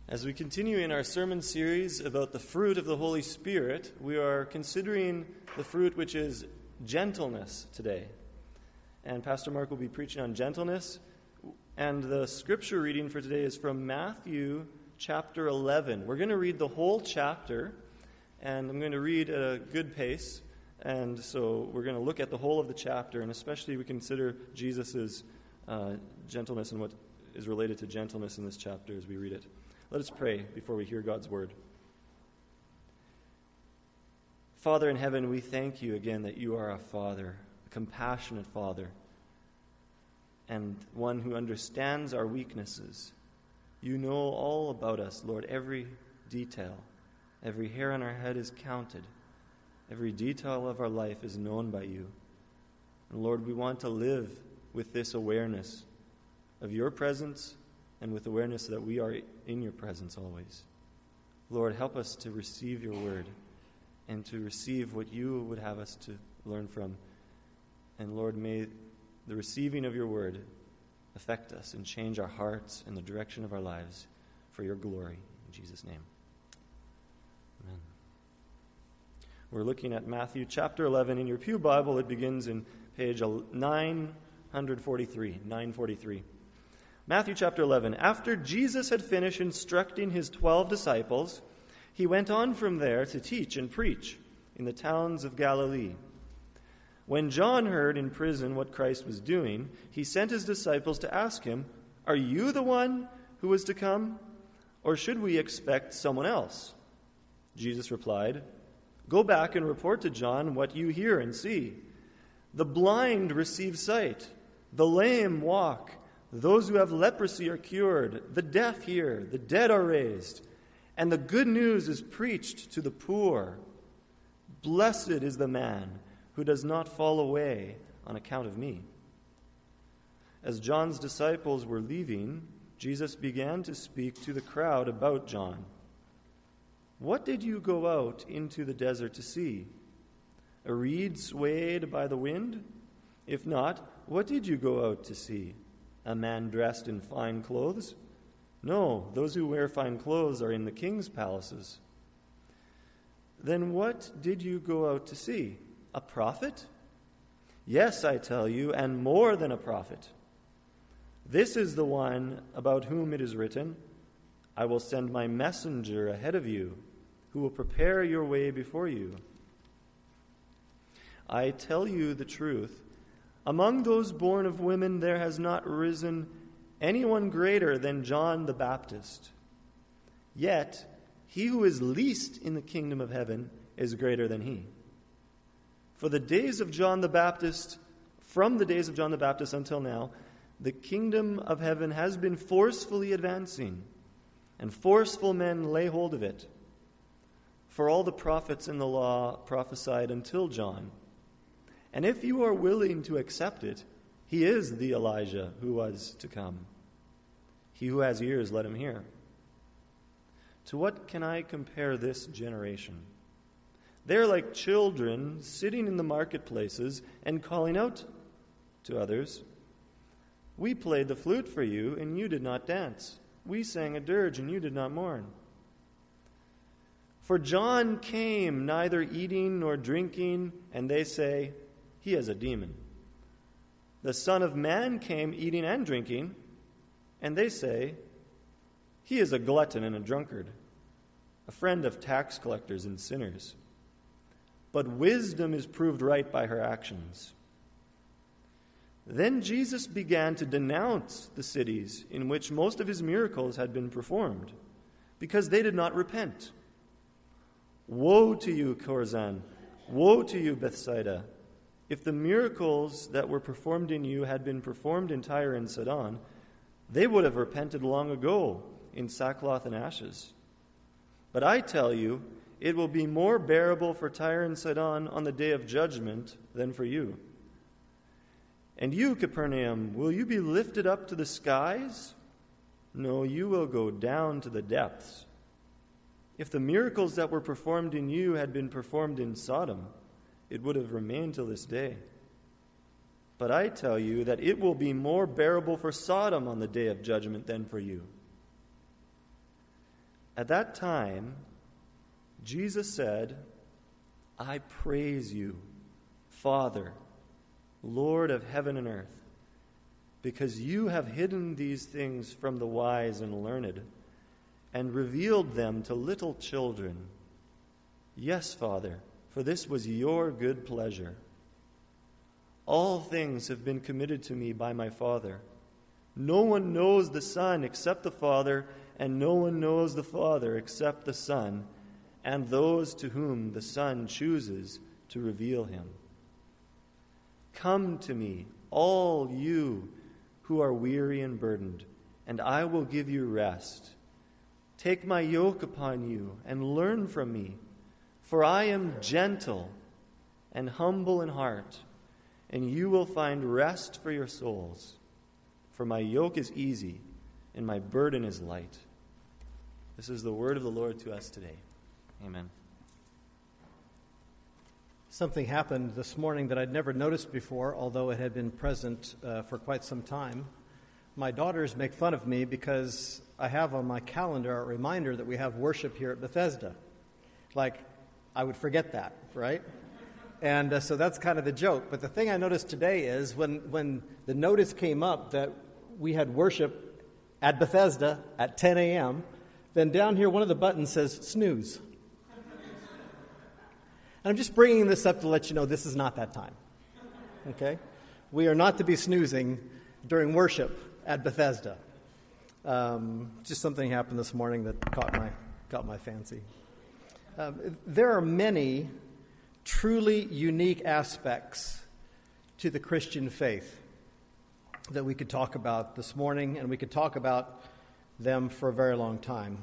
As we continue in our sermon series about the fruit of the Holy Spirit, we are considering the fruit which is gentleness today. And Pastor Mark will be preaching on gentleness. And the scripture reading for today is from Matthew chapter 11. We're going to read the whole chapter, and I'm going to read at a good pace. And so we're going to look at the whole of the chapter, and especially we consider Jesus' gentleness and what is related to gentleness in this chapter as we read it. Let us pray before we hear God's word. Father in heaven, we thank you again that you are a Father, a compassionate Father, and one who understands our weaknesses. You know all about us, Lord. Every detail, every hair on our head is counted. Every detail of our life is known by you. And Lord, we want to live with this awareness of your presence and with awareness that we are in your presence always. Lord, help us to receive your word and to receive what you would have us to learn from. And Lord, may the receiving of your word affect us and change our hearts and the direction of our lives for your glory. In Jesus' name, amen. We're looking at Matthew chapter 11. In your pew Bible, it begins in page 943. 943. Matthew chapter 11. After Jesus had finished instructing his 12 disciples, he went on from there to teach and preach in the towns of Galilee. When John heard in prison what Christ was doing, he sent his disciples to ask him, "Are you the one who is to come, or should we expect someone else?" Jesus replied, "Go back and report to John what you hear and see. The blind receive sight, the lame walk, those who have leprosy are cured, the deaf hear, the dead are raised, and the good news is preached to the poor. Blessed is the man who does not fall away on account of me." As John's disciples were leaving, Jesus began to speak to the crowd about John. "What did you go out into the desert to see? A reed swayed by the wind? If not, what did you go out to see? A man dressed in fine clothes? No, those who wear fine clothes are in the king's palaces. Then what did you go out to see? A prophet? Yes, I tell you, and more than a prophet. This is the one about whom it is written, 'I will send my messenger ahead of you, who will prepare your way before you.' I tell you the truth. Among those born of women there has not risen anyone greater than John the Baptist. Yet he who is least in the kingdom of heaven is greater than he. For the days of John the Baptist, from the days of John the Baptist until now, the kingdom of heaven has been forcefully advancing, and forceful men lay hold of it. For all the prophets in the law prophesied until John. And if you are willing to accept it, he is the Elijah who was to come. He who has ears, let him hear. To what can I compare this generation? They are like children sitting in the marketplaces and calling out to others, 'We played the flute for you, and you did not dance. We sang a dirge, and you did not mourn.' For John came neither eating nor drinking, and they say, 'He has a demon.' The Son of Man came eating and drinking, and they say, 'He is a glutton and a drunkard, a friend of tax collectors and sinners.' But wisdom is proved right by her actions." Then Jesus began to denounce the cities in which most of his miracles had been performed, because they did not repent. "Woe to you, Chorazin! Woe to you, Bethsaida! If the miracles that were performed in you had been performed in Tyre and Sidon, they would have repented long ago in sackcloth and ashes. But I tell you, it will be more bearable for Tyre and Sidon on the day of judgment than for you. And you, Capernaum, will you be lifted up to the skies? No, you will go down to the depths. If the miracles that were performed in you had been performed in Sodom, it would have remained till this day. But I tell you that it will be more bearable for Sodom on the day of judgment than for you. At that time, Jesus said, I praise you, Father, Lord of heaven and earth, because you have hidden these things from the wise and learned, and revealed them to little children. Yes, Father, for this was your good pleasure. All things have been committed to me by my Father. No one knows the Son except the Father, and no one knows the Father except the Son, and those to whom the Son chooses to reveal him. Come to me, all you who are weary and burdened, and I will give you rest. Take my yoke upon you and learn from me, for I am gentle and humble in heart, and you will find rest for your souls. For my yoke is easy and my burden is light. This is the word of the Lord to us today. Amen. Something happened this morning that I'd never noticed before, although it had been present for quite some time. My daughters make fun of me because I have on my calendar a reminder that we have worship here at Bethesda. Like, I would forget that, right? And so that's kind of the joke. But the thing I noticed today is when the notice came up that we had worship at Bethesda at 10 a.m., then down here one of the buttons says snooze. And I'm just bringing this up to let you know this is not that time, okay? We are not to be snoozing during worship at Bethesda. Just something happened this morning that caught my fancy. There are many truly unique aspects to the Christian faith that we could talk about this morning, and we could talk about them for a very long time.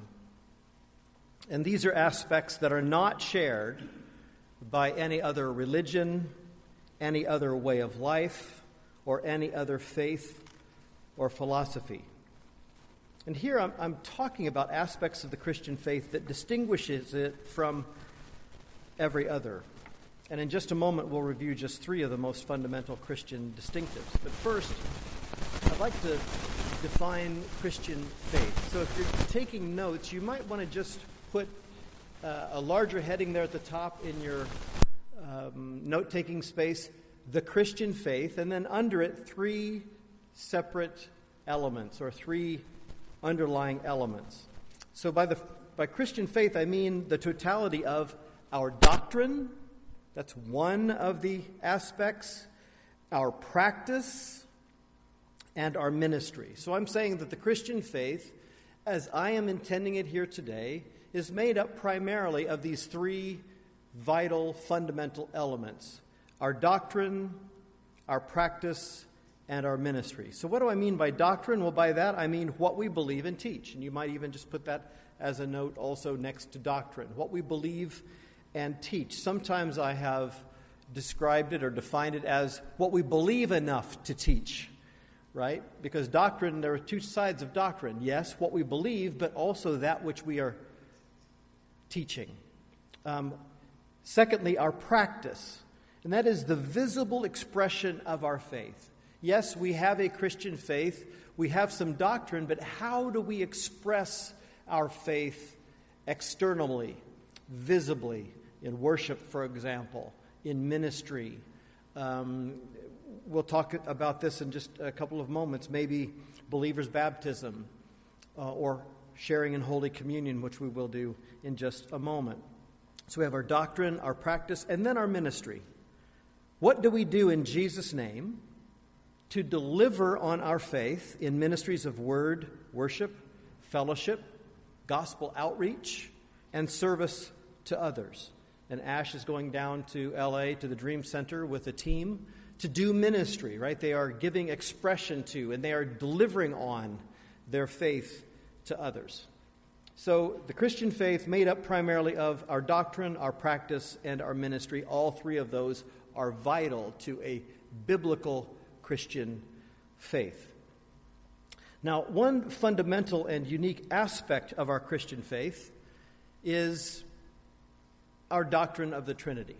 And these are aspects that are not shared by any other religion, any other way of life, or any other faith or philosophy. And here I'm talking about aspects of the Christian faith that distinguishes it from every other. And in just a moment, we'll review just three of the most fundamental Christian distinctives. But first, I'd like to define Christian faith. So if you're taking notes, you might want to just put a larger heading there at the top in your note-taking space, the Christian faith, and then under it, three separate elements or three underlying elements. So by Christian faith, I mean the totality of our doctrine. That's one of the aspects. Our practice and our ministry. So I'm saying that the Christian faith, as I am intending it here today, is made up primarily of these three vital, fundamental elements: our doctrine, our practice, and our ministry. So what do I mean by doctrine? Well, by that I mean what we believe and teach. And you might even just put that as a note also next to doctrine. What we believe and teach. Sometimes I have described it or defined it as what we believe enough to teach, right? Because doctrine, there are two sides of doctrine. Yes, what we believe, but also that which we are teaching. Secondly, our practice. And that is the visible expression of our faith. Yes, we have a Christian faith. We have some doctrine, but how do we express our faith externally, visibly, in worship, for example, in ministry? We'll talk about this in just a couple of moments. Maybe believers' baptism or sharing in Holy Communion, which we will do in just a moment. So we have our doctrine, our practice, and then our ministry. What do we do in Jesus' name to deliver on our faith in ministries of word, worship, fellowship, gospel outreach, and service to others? And Ash is going down to L.A. to the Dream Center with a team to do ministry, right? They are giving expression to and they are delivering on their faith to others. So the Christian faith made up primarily of our doctrine, our practice, and our ministry. All three of those are vital to a biblical Christian faith. Now, one fundamental and unique aspect of our Christian faith is our doctrine of the Trinity.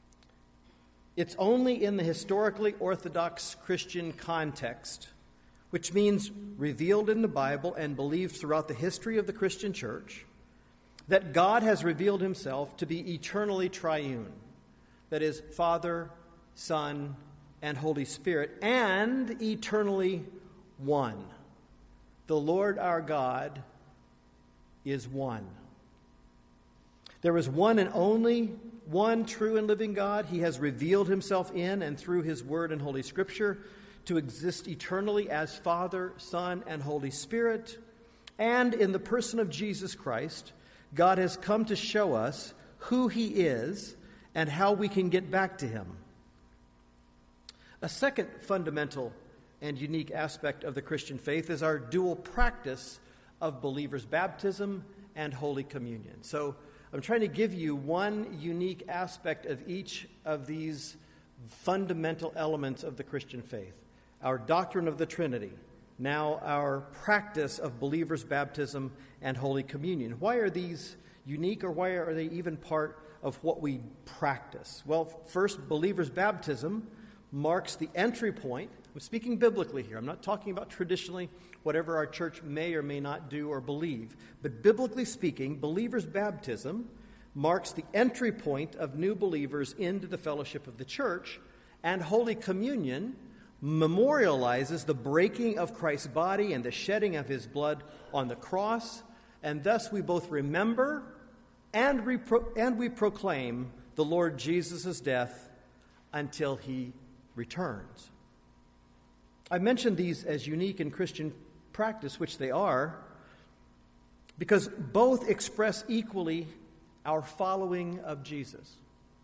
It's only in the historically Orthodox Christian context which means revealed in the Bible and believed throughout the history of the Christian church, that God has revealed himself to be eternally triune. That is, Father, Son, and Holy Spirit, and eternally one. The Lord our God is one. There is one and only one true and living God. He has revealed himself in and through his word and Holy Scripture to exist eternally as Father, Son, and Holy Spirit. And in the person of Jesus Christ, God has come to show us who he is and how we can get back to him. A second fundamental and unique aspect of the Christian faith is our dual practice of believers' baptism and Holy Communion. So I'm trying to give you one unique aspect of each of these fundamental elements of the Christian faith. Our doctrine of the Trinity, now our practice of believers' baptism and Holy Communion. Why are these unique, or why are they even part of what we practice? Well, first, believers' baptism marks the entry point. I'm speaking biblically here. I'm not talking about traditionally whatever our church may or may not do or believe. But biblically speaking, believers' baptism marks the entry point of new believers into the fellowship of the church, and Holy Communion memorializes the breaking of Christ's body and the shedding of his blood on the cross, and thus we both remember and we proclaim the Lord Jesus' death until he returns. I mentioned these as unique in Christian practice, which they are, because both express equally our following of Jesus.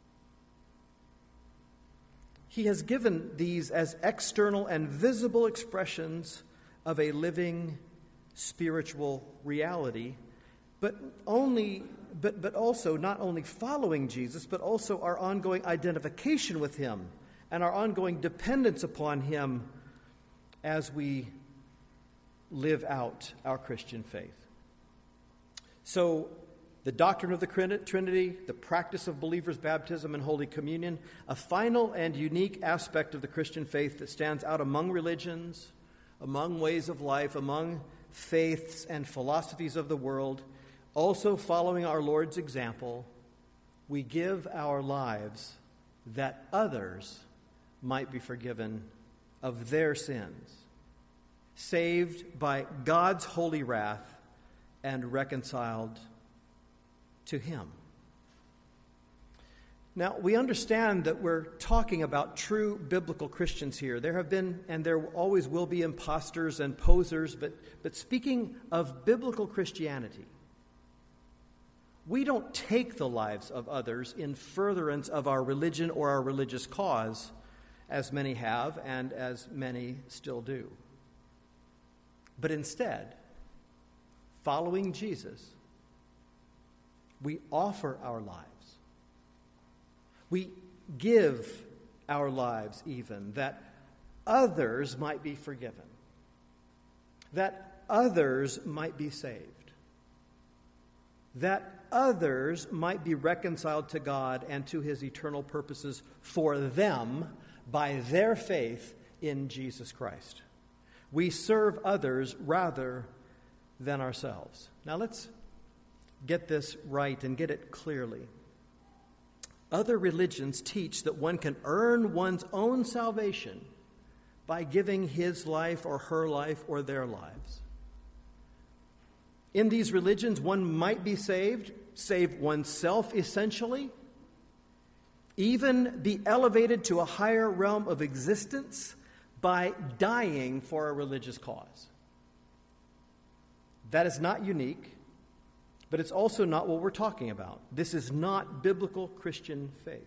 He has given these as external and visible expressions of a living spiritual reality, but also not only following Jesus, but also our ongoing identification with him and our ongoing dependence upon him as we live out our Christian faith. So, the doctrine of the Trinity, the practice of believers' baptism and Holy Communion, a final and unique aspect of the Christian faith that stands out among religions, among ways of life, among faiths and philosophies of the world. Also, following our Lord's example, we give our lives that others might be forgiven of their sins, saved by God's holy wrath and reconciled to him. Now, we understand that we're talking about true biblical Christians here. There have been, and there always will be, imposters and posers, but speaking of biblical Christianity, we don't take the lives of others in furtherance of our religion or our religious cause, as many have and as many still do. But instead, following Jesus, we offer our lives. We give our lives even, that others might be forgiven, that others might be saved, that others might be reconciled to God and to his eternal purposes for them by their faith in Jesus Christ. We serve others rather than ourselves. Now let's get this right and get it clearly. Other religions teach that one can earn one's own salvation by giving his life or her life or their lives. In these religions, one might be saved, save oneself essentially, even be elevated to a higher realm of existence by dying for a religious cause. That is not unique, but it's also not what we're talking about. This is not biblical Christian faith.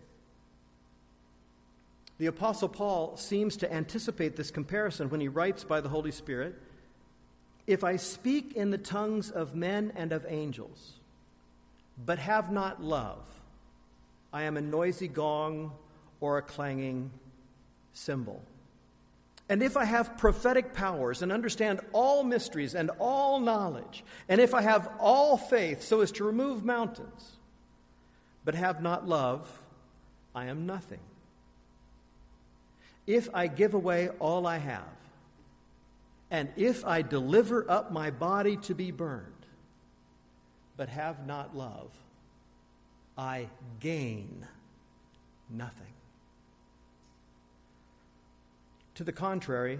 The Apostle Paul seems to anticipate this comparison when he writes by the Holy Spirit, "If I speak in the tongues of men and of angels, but have not love, I am a noisy gong or a clanging cymbal. And if I have prophetic powers and understand all mysteries and all knowledge, and if I have all faith so as to remove mountains, but have not love, I am nothing. If I give away all I have And if I deliver up my body to be burned, but have not love, I gain nothing. To the contrary,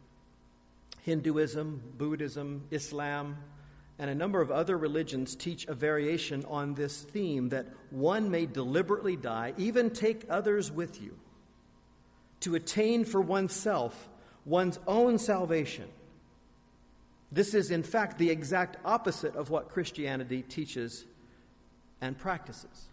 Hinduism, Buddhism, Islam, and a number of other religions teach a variation on this theme that one may deliberately die, even take others with you, to attain for oneself one's own salvation. This is, in fact, the exact opposite of what Christianity teaches and practices.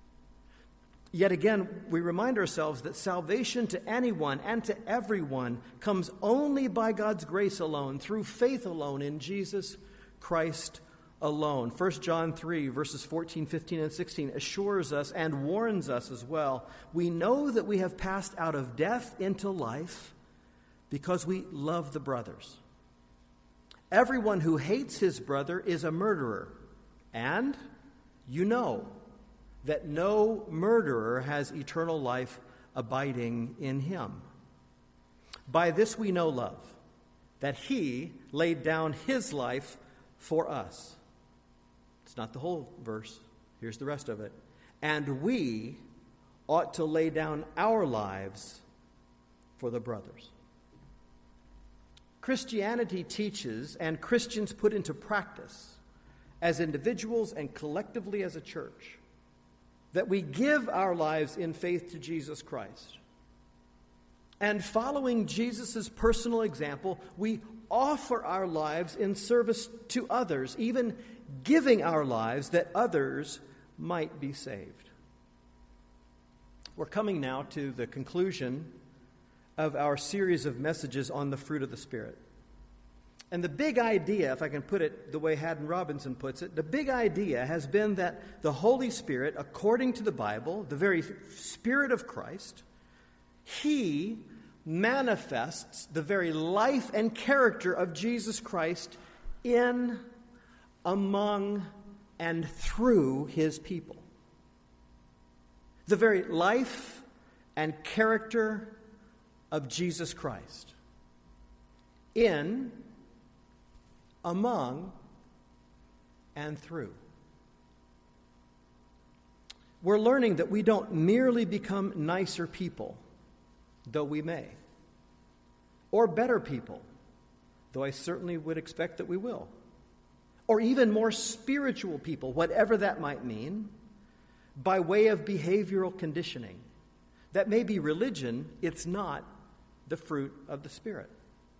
Yet again, we remind ourselves that salvation to anyone and to everyone comes only by God's grace alone, through faith alone, in Jesus Christ alone. 1 John 3, verses 14, 15, and 16 assures us and warns us as well. We know that we have passed out of death into life because we love the brothers. Everyone who hates his brother is a murderer, and you know that no murderer has eternal life abiding in him. By this we know love, that he laid down his life for us. It's not the whole verse. Here's the rest of it. And we ought to lay down our lives for the brothers. Christianity teaches, and Christians put into practice, as individuals and collectively as a church, that we give our lives in faith to Jesus Christ. And following Jesus' personal example, we offer our lives in service to others, even giving our lives that others might be saved. We're coming now to the conclusion of our series of messages on the fruit of the Spirit. And the big idea, if I can put it the way Haddon Robinson puts it, the big idea has been that the Holy Spirit, according to the Bible, the very Spirit of Christ, He manifests the very life and character of Jesus Christ in, among, and through His people. The very life and character of Jesus Christ in, among, and through. We're learning that we don't merely become nicer people, though we may, or better people, though I certainly would expect that we will, or even more spiritual people, whatever that might mean, by way of behavioral conditioning. That may be religion, it's not the fruit of the Spirit.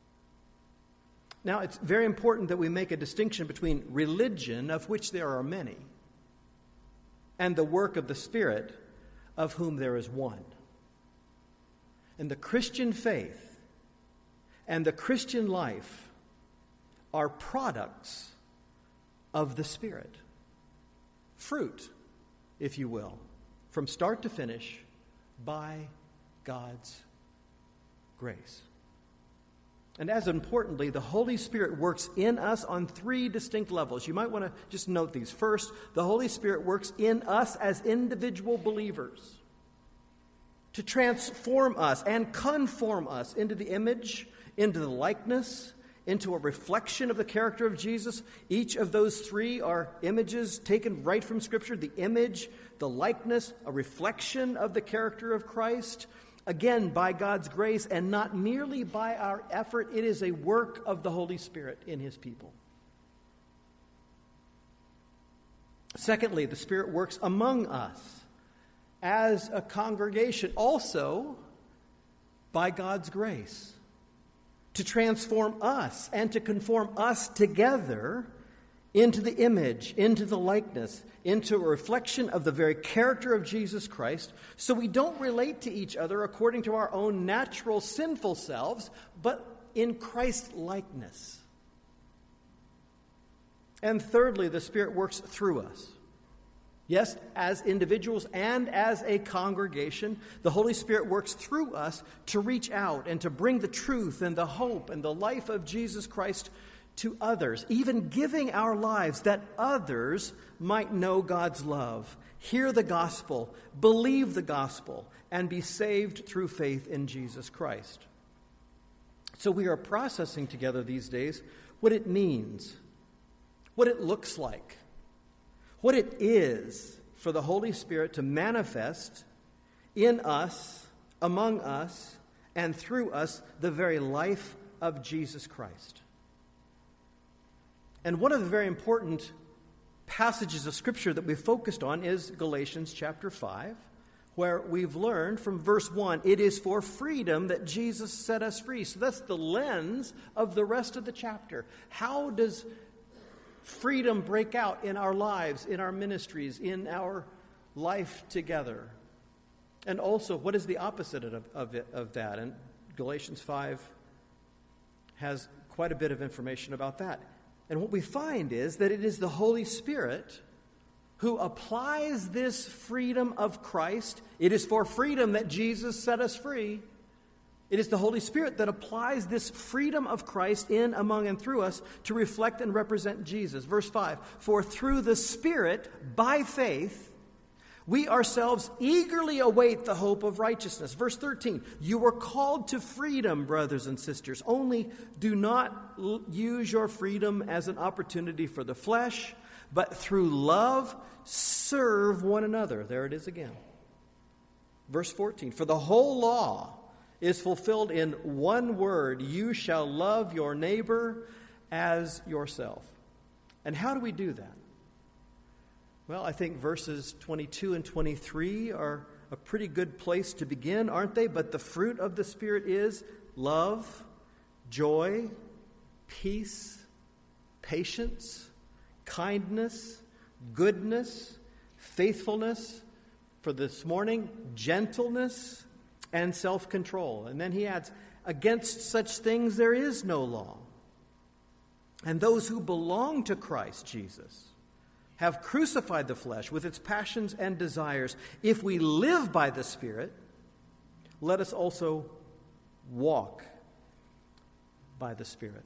Now, it's very important that we make a distinction between religion, of which there are many, and the work of the Spirit, of whom there is one. And the Christian faith and the Christian life are products of the Spirit. Fruit, if you will, from start to finish, by God's grace. And as importantly, the Holy Spirit works in us on three distinct levels. You might want to just note these. First, the Holy Spirit works in us as individual believers to transform us and conform us into the image, into the likeness, into a reflection of the character of Jesus. Each of those three are images taken right from Scripture. The image, the likeness, a reflection of the character of Christ. Again, by God's grace, and not merely by our effort. It is a work of the Holy Spirit in His people. Secondly, the Spirit works among us as a congregation, also by God's grace, to transform us and to conform us together into the image, into the likeness, into a reflection of the very character of Jesus Christ, so we don't relate to each other according to our own natural sinful selves, but in Christ's likeness. And thirdly, the Spirit works through us. Yes, as individuals and as a congregation, the Holy Spirit works through us to reach out and to bring the truth and the hope and the life of Jesus Christ to others, even giving our lives that others might know God's love, hear the gospel, believe the gospel, and be saved through faith in Jesus Christ. So we are processing together these days what it means, what it looks like, what it is for the Holy Spirit to manifest in us, among us, and through us the very life of Jesus Christ. And one of the very important passages of Scripture that we've focused on is Galatians chapter 5, where we've learned from verse 1, it is for freedom that Jesus set us free. So that's the lens of the rest of the chapter. How does freedom break out in our lives, in our ministries, in our life together? And also, what is the opposite of that? And Galatians 5 has quite a bit of information about that. And what we find is that it is the Holy Spirit who applies this freedom of Christ. It is for freedom that Jesus set us free. It is the Holy Spirit that applies this freedom of Christ in, among, and through us to reflect and represent Jesus. Verse 5, for through the Spirit, by faith, we ourselves eagerly await the hope of righteousness. Verse 13, you were called to freedom, brothers and sisters. Only do not use your freedom as an opportunity for the flesh, but through love serve one another. There it is again. Verse 14, for the whole law is fulfilled in one word, you shall love your neighbor as yourself. And how do we do that? Well, I think verses 22 and 23 are a pretty good place to begin, aren't they? But the fruit of the Spirit is love, joy, peace, patience, kindness, goodness, faithfulness, for this morning, gentleness, and self-control. And then he adds, against such things there is no law. And those who belong to Christ Jesus have crucified the flesh with its passions and desires. If we live by the Spirit, let us also walk by the Spirit.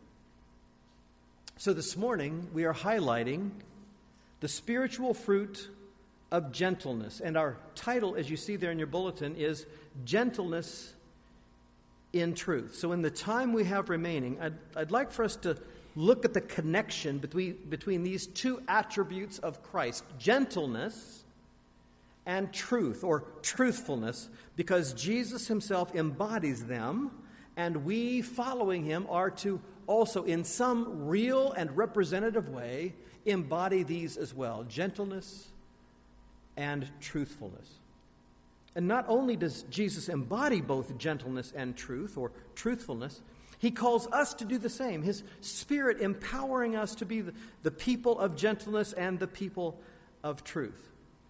So this morning, we are highlighting the spiritual fruit of gentleness. And our title, as you see there in your bulletin, is Gentleness in Truth. So in the time we have remaining, I'd like for us to look at the connection between these two attributes of Christ, gentleness and truth, or truthfulness, because Jesus himself embodies them, and we, following him, are to also, in some real and representative way, embody these as well, gentleness and truthfulness. And not only does Jesus embody both gentleness and truth, or truthfulness, he calls us to do the same. His Spirit empowering us to be the people of gentleness and the people of truth.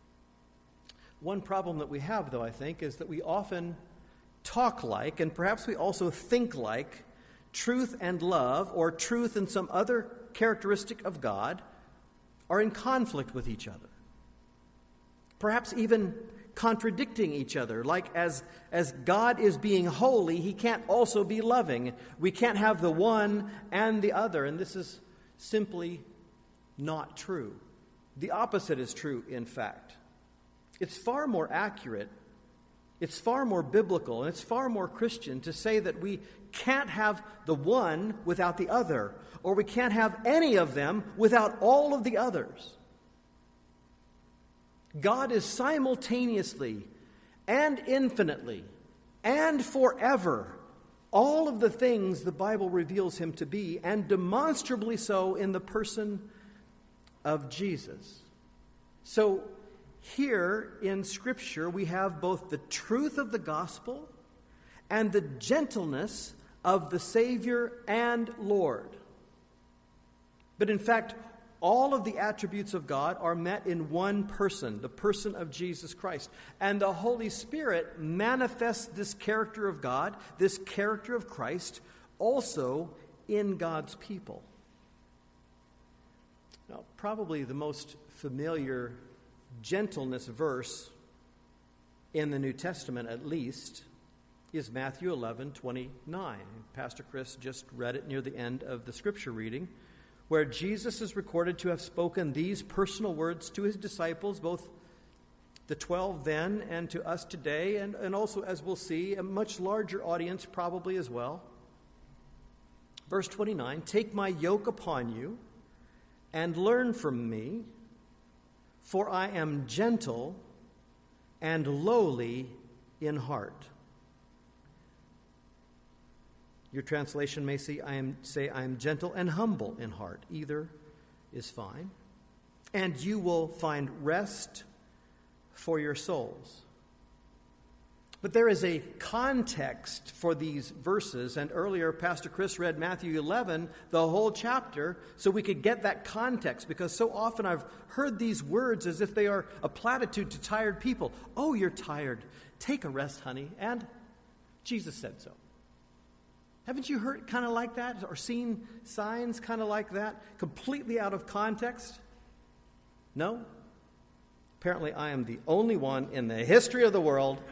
One problem that we have, though, I think, is that we often talk like, and perhaps we also think like, truth and love, or truth and some other characteristic of God, are in conflict with each other. Perhaps even contradicting each other, like as God is being holy, he can't also be loving. We can't have the one and the other, and this is simply not true. The opposite is true, in fact. It's far more accurate, it's far more biblical, and it's far more Christian to say that we can't have the one without the other, or we can't have any of them without all of the others. God is simultaneously and infinitely and forever all of the things the Bible reveals him to be, and demonstrably so in the person of Jesus. So here in Scripture we have both the truth of the gospel and the gentleness of the Savior and Lord. But in fact, all of the attributes of God are met in one person, the person of Jesus Christ. And the Holy Spirit manifests this character of God, this character of Christ, also in God's people. Now, probably the most familiar gentleness verse in the New Testament, at least, is Matthew 11:29. Pastor Chris just read it near the end of the Scripture reading, where Jesus is recorded to have spoken these personal words to his disciples, both the 12 then and to us today, and also, as we'll see, a much larger audience probably as well. Verse 29, take my yoke upon you and learn from me, for I am gentle and lowly in heart. Your translation may say, I am gentle and humble in heart. Either is fine. And you will find rest for your souls. But there is a context for these verses, and earlier Pastor Chris read Matthew 11, the whole chapter, so we could get that context, because so often I've heard these words as if they are a platitude to tired people. Oh, you're tired. Take a rest, honey. And Jesus said so. Haven't you heard kind of like that, or seen signs kind of like that, completely out of context? No? Apparently I am the only one in the history of the world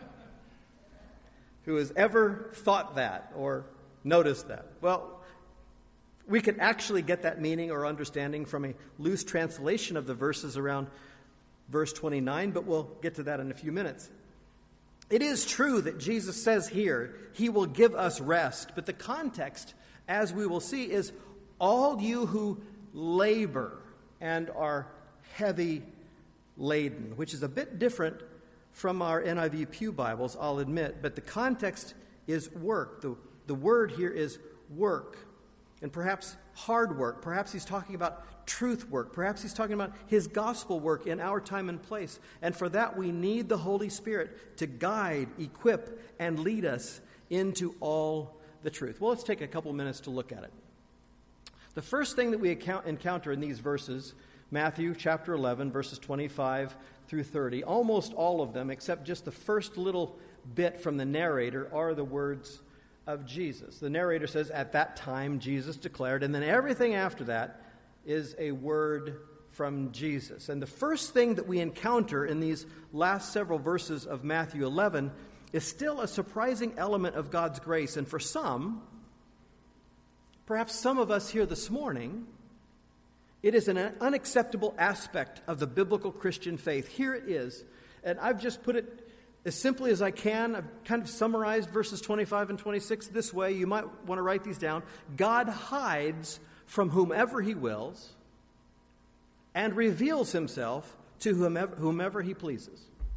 who has ever thought that or noticed that. Well, we can actually get that meaning or understanding from a loose translation of the verses around verse 29, but we'll get to that in a few minutes. It is true that Jesus says here, he will give us rest, but the context, as we will see, is all you who labor and are heavy laden, which is a bit different from our NIV Pew Bibles, I'll admit, but the context is work. The word here is work, and perhaps hard work. Perhaps he's talking about truth work. Perhaps he's talking about his gospel work in our time and place. And for that, we need the Holy Spirit to guide, equip, and lead us into all the truth. Well, let's take a couple minutes to look at it. The first thing that we encounter in these verses, Matthew chapter 11, verses 25 through 30, almost all of them, except just the first little bit from the narrator, are the words of Jesus. The narrator says, at that time Jesus declared, and then everything after that is a word from Jesus. And the first thing that we encounter in these last several verses of Matthew 11 is still a surprising element of God's grace. And for some, perhaps some of us here this morning, it is an unacceptable aspect of the biblical Christian faith. Here it is, and I've just put it as simply as I can. I've kind of summarized verses 25 and 26 this way. You might want to write these down. God hides from whomever he wills and reveals himself to whomever he pleases.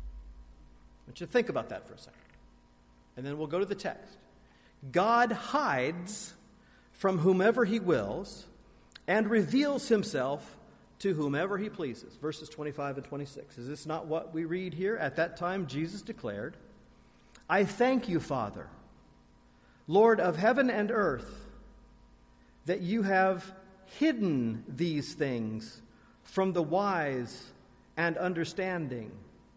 I want you to think about that for a second. And then we'll go to the text. God hides from whomever he wills and reveals himself to whomever he pleases. Verses 25 and 26. Is this not what we read here? At that time, Jesus declared, I thank you, Father, Lord of heaven and earth, that you have hidden these things from the wise and understanding,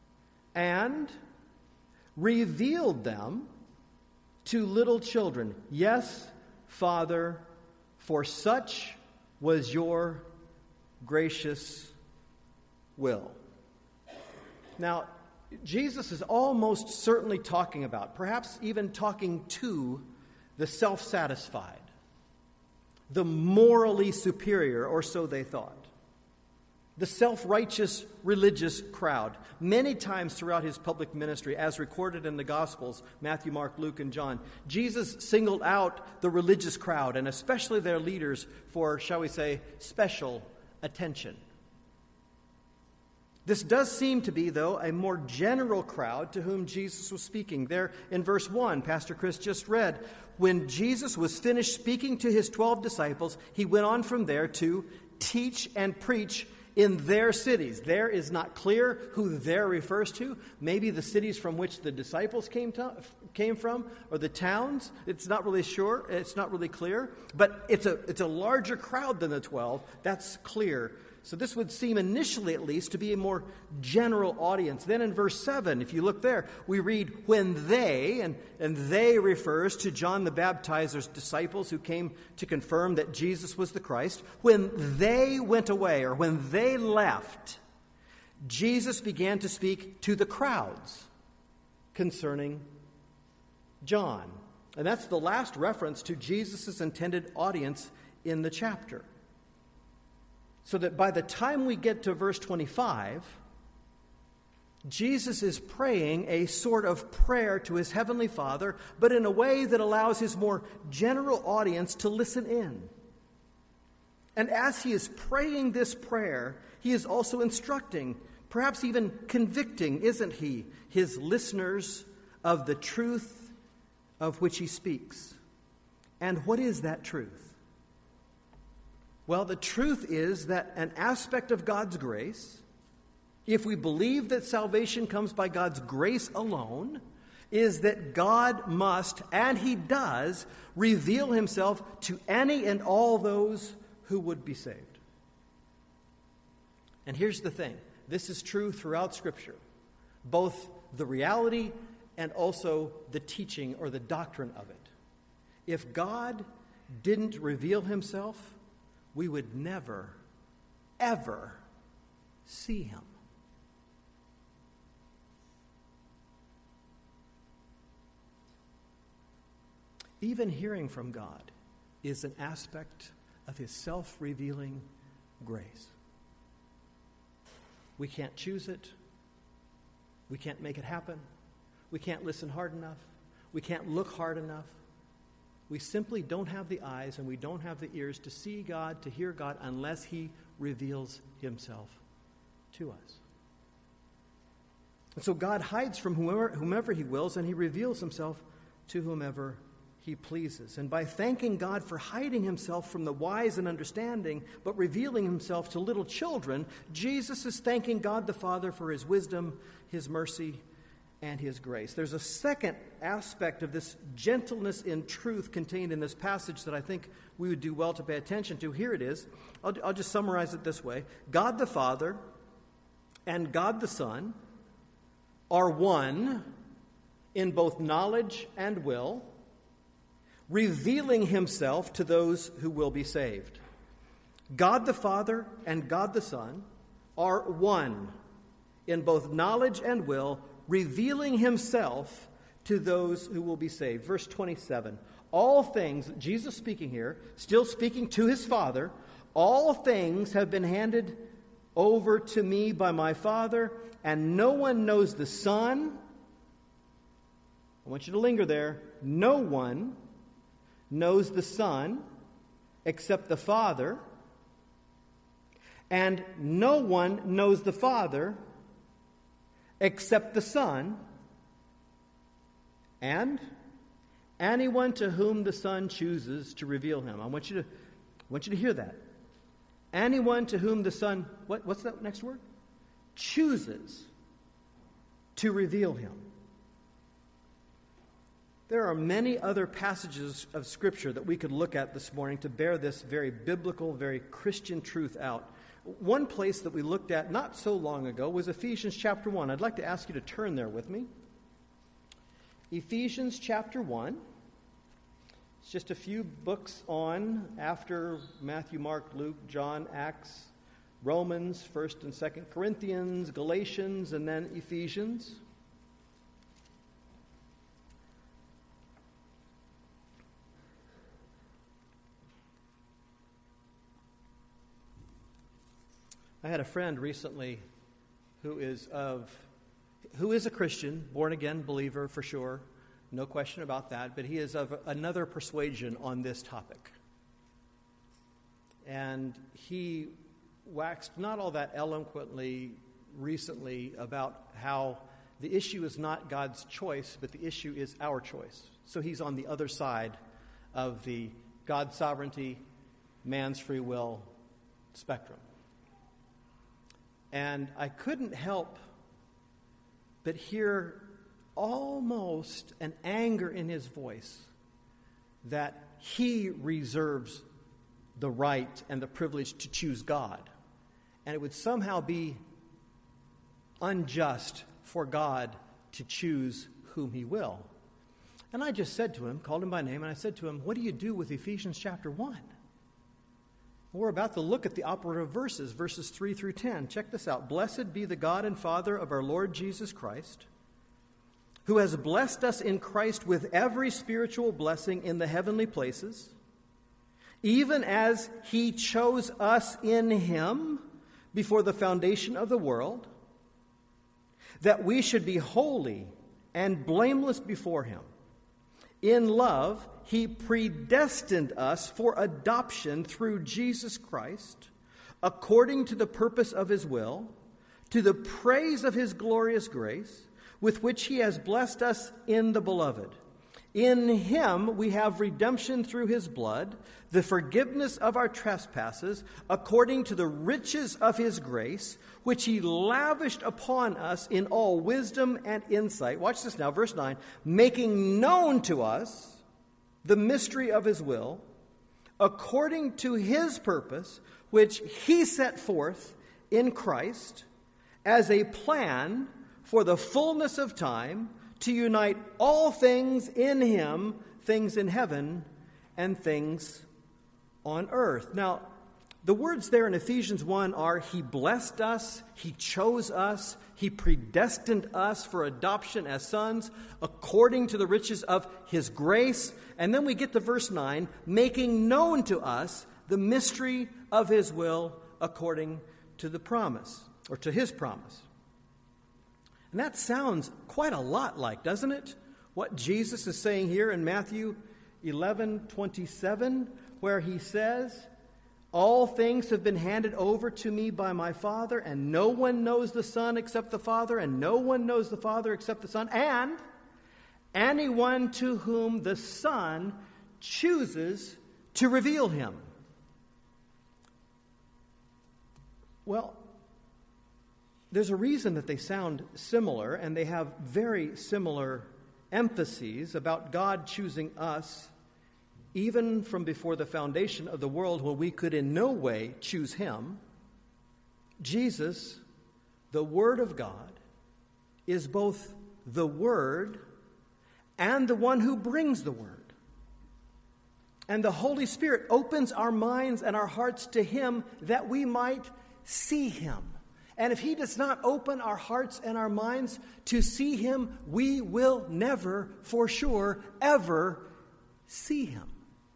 and revealed them to little children. Yes, Father, for such was your gracious will. Now, Jesus is almost certainly talking about, perhaps even talking to, the self-satisfied, the morally superior, or so they thought, the self-righteous religious crowd. Many times throughout his public ministry, as recorded in the Gospels, Matthew, Mark, Luke, and John, Jesus singled out the religious crowd, and especially their leaders, for, shall we say, special attention. This does seem to be, though, a more general crowd to whom Jesus was speaking. There in verse 1, Pastor Chris just read, when Jesus was finished speaking to his 12 disciples, he went on from there to teach and preach in their cities. There is not clear who there refers to. Maybe the cities from which the disciples came from, or the towns. It's not really sure. It's not really clear. But it's a larger crowd than the 12. That's clear. So this would seem initially, at least, to be a more general audience. Then in verse 7, if you look there, we read, when they, and they refers to John the Baptizer's disciples who came to confirm that Jesus was the Christ. When they went away, or when they left, Jesus began to speak to the crowds concerning John. And that's the last reference to Jesus' intended audience in the chapter. So that by the time we get to verse 25, Jesus is praying a sort of prayer to his heavenly Father, but in a way that allows his more general audience to listen in. And as he is praying this prayer, he is also instructing, perhaps even convicting, isn't he, his listeners of the truth of which he speaks. And what is that truth? Well, the truth is that an aspect of God's grace, if we believe that salvation comes by God's grace alone, is that God must, and he does, reveal himself to any and all those who would be saved. And here's the thing. This is true throughout Scripture, both the reality and also the teaching or the doctrine of it. If God didn't reveal himself, we would never, ever see him. Even hearing from God is an aspect of his self-revealing grace. We can't choose it. We can't make it happen. We can't listen hard enough. We can't look hard enough. We simply don't have the eyes and we don't have the ears to see God, to hear God, unless he reveals himself to us. And so God hides from whomever he wills, and he reveals himself to whomever he pleases. And by thanking God for hiding himself from the wise and understanding, but revealing himself to little children, Jesus is thanking God the Father for his wisdom, his mercy, and his grace. There's a second aspect of this gentleness in truth contained in this passage that I think we would do well to pay attention to. Here it is. I'll just summarize it this way. God the Father and God the Son are one in both knowledge and will, revealing himself to those who will be saved. God the Father and God the Son are one in both knowledge and will, revealing himself to those who will be saved. Verse 27, all things, Jesus speaking here, still speaking to his Father, all things have been handed over to me by my Father, and no one knows the Son. I want you to linger there. No one knows the Son except the Father, and no one knows the Father except the Son, and anyone to whom the Son chooses to reveal him. I want you to hear that. Anyone to whom the Son, what's that next word? Chooses to reveal him. There are many other passages of Scripture that we could look at this morning to bear this very biblical, very Christian truth out. One place that we looked at not so long ago was Ephesians chapter 1. I'd like to ask you to turn there with me. Ephesians chapter 1. It's just a few books on after Matthew, Mark, Luke, John, Acts, Romans, 1st and 2nd Corinthians, Galatians, and then Ephesians. I had a friend recently who is a Christian, born-again believer for sure, no question about that, but he is of another persuasion on this topic. And he waxed not all that eloquently recently about how the issue is not God's choice, but the issue is our choice. So he's on the other side of the God's sovereignty, man's free will spectrum. And I couldn't help but hear almost an anger in his voice that he reserves the right and the privilege to choose God. And it would somehow be unjust for God to choose whom he will. And I just said to him, called him by name, and I said to him, what do you do with Ephesians chapter 1? We're about to look at the operative verses, verses 3 through 10. Check this out. Blessed be the God and Father of our Lord Jesus Christ, who has blessed us in Christ with every spiritual blessing in the heavenly places, even as he chose us in him before the foundation of the world, that we should be holy and blameless before him. In love, he predestined us for adoption through Jesus Christ, according to the purpose of his will, to the praise of his glorious grace, with which he has blessed us in the Beloved. In him we have redemption through his blood, the forgiveness of our trespasses, according to the riches of his grace, which he lavished upon us in all wisdom and insight. Watch this now, verse 9. Making known to us the mystery of his will, according to his purpose, which he set forth in Christ as a plan for the fullness of time, to unite all things in him, things in heaven and things on earth. Now, the words there in Ephesians 1 are, he blessed us, he chose us, he predestined us for adoption as sons, according to the riches of his grace. And then we get to verse 9, making known to us the mystery of his will according to the promise, or to his promise. And that sounds quite a lot like, doesn't it, what Jesus is saying here in Matthew 11:27, where he says, all things have been handed over to me by my Father, and no one knows the Son except the Father, and no one knows the Father except the Son, and anyone to whom the Son chooses to reveal him. Well, there's a reason that they sound similar, and they have very similar emphases about God choosing us, even from before the foundation of the world, when we could in no way choose him. Jesus, the Word of God, is both the Word and the one who brings the Word. And the Holy Spirit opens our minds and our hearts to him that we might see him. And if he does not open our hearts and our minds to see him, we will never, for sure, ever see him.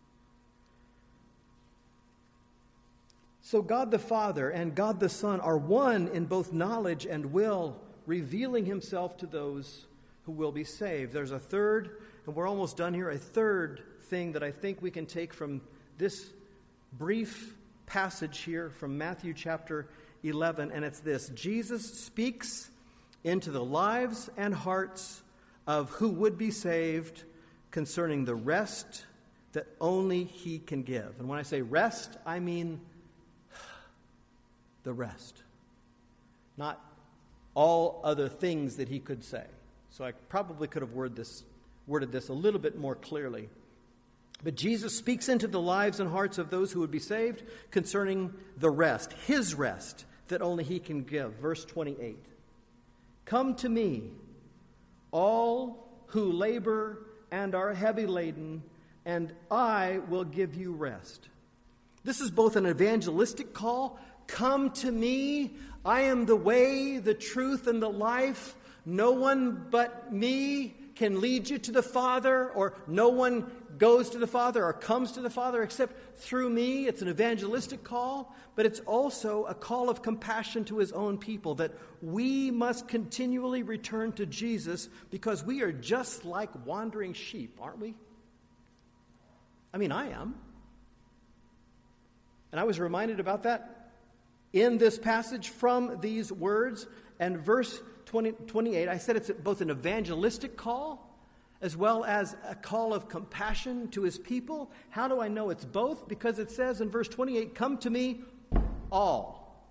So God the Father and God the Son are one in both knowledge and will, revealing himself to those who will be saved. There's a third, and we're almost done here, a third thing that I think we can take from this brief passage here from Matthew chapter 11, and it's this. Jesus speaks into the lives and hearts of who would be saved concerning the rest that only he can give. And when I say rest, I mean the rest, not all other things that he could say. So I probably could have worded this a little bit more clearly. But Jesus speaks into the lives and hearts of those who would be saved concerning the rest, his rest, that only he can give. Verse 28. Come to me, all who labor and are heavy laden, and I will give you rest. This is both an evangelistic call. Come to me. I am the way, the truth, and the life. No one but me can lead you to the Father, or no one goes to the Father or comes to the Father except through me. It's an evangelistic call, but it's also a call of compassion to his own people, that we must continually return to Jesus because we are just like wandering sheep, aren't we? I mean, I am. And I was reminded about that in this passage from these words. And verse 28, I said it's both an evangelistic call as well as a call of compassion to his people. How do I know it's both? Because it says in verse 28, come to me all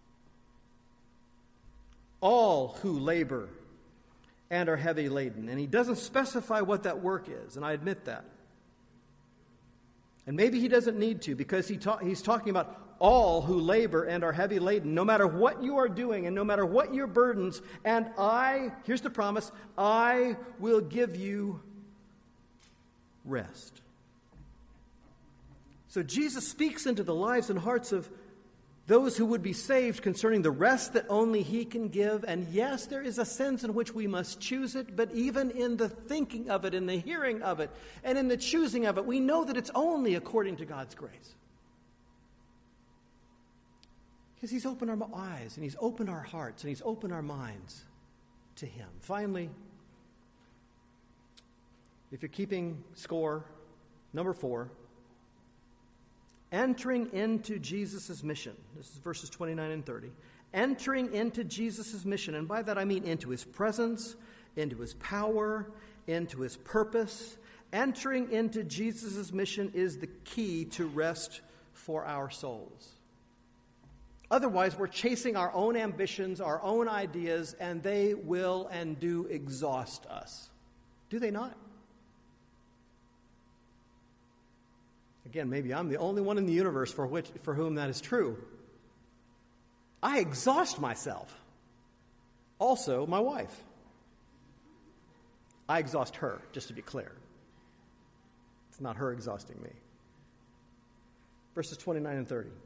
who labor and are heavy laden. And he doesn't specify what that work is, and I admit that. And maybe he doesn't need to, because he's talking about all who labor and are heavy laden, no matter what you are doing and no matter what your burdens. And here's the promise, I will give you rest. So Jesus speaks into the lives and hearts of those who would be saved concerning the rest that only he can give. And yes, there is a sense in which we must choose it, but even in the thinking of it, in the hearing of it, and in the choosing of it, we know that it's only according to God's grace. Because he's opened our eyes, and he's opened our hearts, and he's opened our minds to him. Finally, if you're keeping score, number 4, entering into Jesus' mission. This is verses 29 and 30. Entering into Jesus' mission, and by that I mean into his presence, into his power, into his purpose. Entering into Jesus' mission is the key to rest for our souls. Otherwise, we're chasing our own ambitions, our own ideas, and they will and do exhaust us. Do they not? Again, maybe I'm the only one in the universe for whom that is true. I exhaust myself. Also, my wife. I exhaust her, just to be clear. It's not her exhausting me. Verses 29 and 30.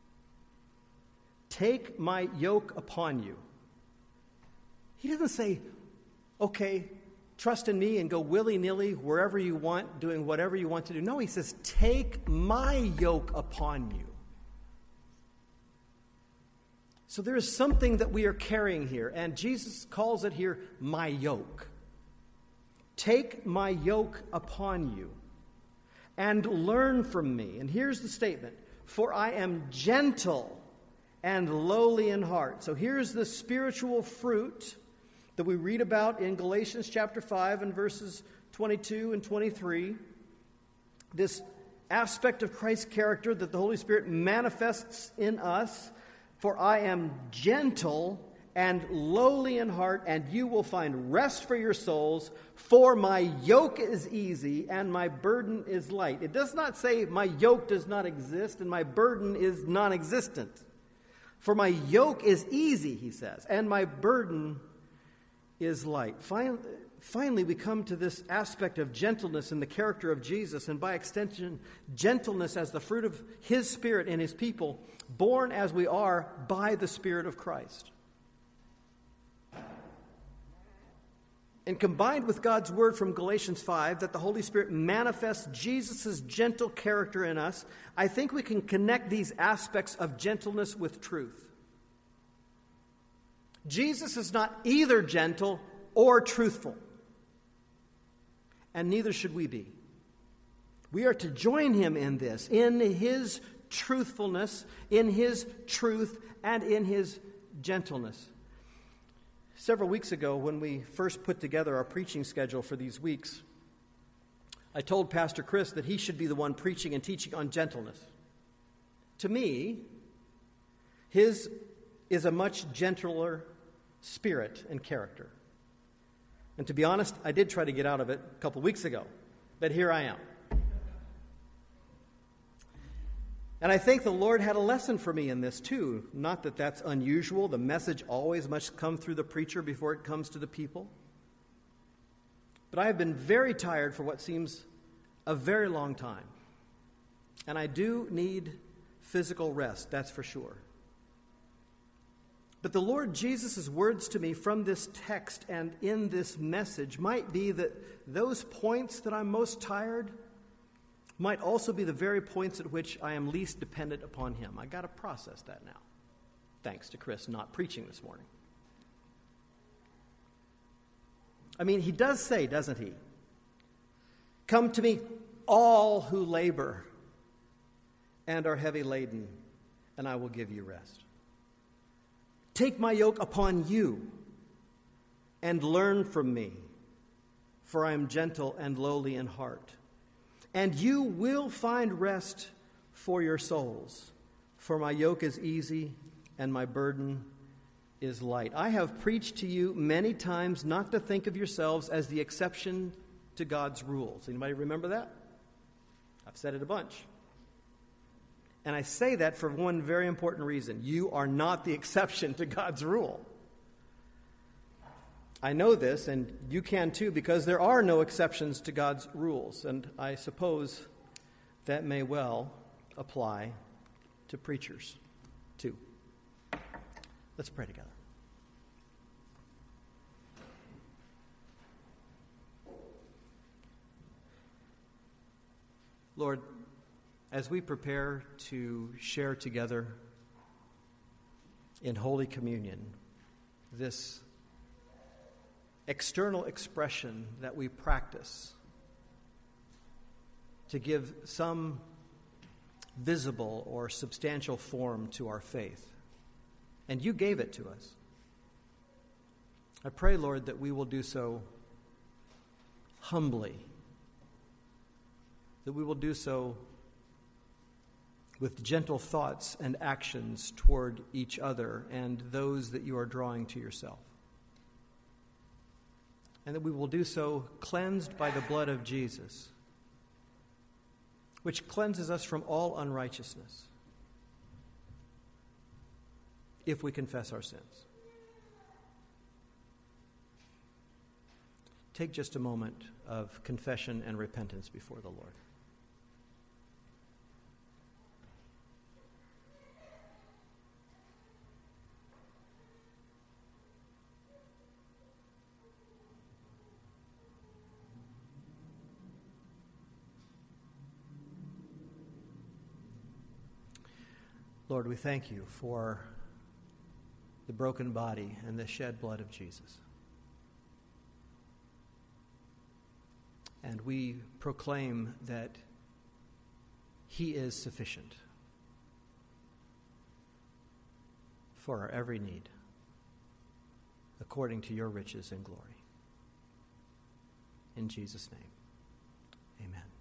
Take my yoke upon you. He doesn't say, okay, trust in me and go willy-nilly wherever you want, doing whatever you want to do. No, he says, take my yoke upon you. So there is something that we are carrying here, and Jesus calls it here, my yoke. Take my yoke upon you and learn from me. And here's the statement, for I am gentle and lowly in heart. So here's the spiritual fruit that we read about in Galatians chapter 5 and verses 22 and 23. This aspect of Christ's character that the Holy Spirit manifests in us. For I am gentle and lowly in heart, and you will find rest for your souls. For my yoke is easy and my burden is light. It does not say my yoke does not exist and my burden is non-existent. For my yoke is easy, he says, and my burden is light. Finally, we come to this aspect of gentleness in the character of Jesus, and by extension, gentleness as the fruit of his Spirit in his people, born as we are by the Spirit of Christ. And combined with God's word from Galatians 5, that the Holy Spirit manifests Jesus' gentle character in us, I think we can connect these aspects of gentleness with truth. Jesus is not either gentle or truthful. And neither should we be. We are to join him in this, in his truthfulness, in his truth, and in his gentleness. Several weeks ago, when we first put together our preaching schedule for these weeks, I told Pastor Chris that he should be the one preaching and teaching on gentleness. To me, his is a much gentler spirit and character. And to be honest, I did try to get out of it a couple weeks ago, but here I am. And I think the Lord had a lesson for me in this too. Not that that's unusual. The message always must come through the preacher before it comes to the people. But I have been very tired for what seems a very long time. And I do need physical rest, that's for sure. But the Lord Jesus' words to me from this text and in this message might be that those points that I'm most tired might also be the very points at which I am least dependent upon him. I got to process that now, thanks to Chris not preaching this morning. I mean, he does say, doesn't he? Come to me, all who labor and are heavy laden, and I will give you rest. Take my yoke upon you and learn from me, for I am gentle and lowly in heart. And you will find rest for your souls, for my yoke is easy and my burden is light. I have preached to you many times not to think of yourselves as the exception to God's rules. Anybody remember that? I've said it a bunch. And I say that for one very important reason. You are not the exception to God's rule. I know this, and you can too, because there are no exceptions to God's rules. And I suppose that may well apply to preachers too. Let's pray together. Lord, as we prepare to share together in Holy Communion this external expression that we practice to give some visible or substantial form to our faith. And you gave it to us. I pray, Lord, that we will do so humbly, that we will do so with gentle thoughts and actions toward each other and those that you are drawing to yourself. And that we will do so cleansed by the blood of Jesus, which cleanses us from all unrighteousness if we confess our sins. Take just a moment of confession and repentance before the Lord. Lord, we thank you for the broken body and the shed blood of Jesus. And we proclaim that he is sufficient for our every need, according to your riches and glory. In Jesus' name, amen.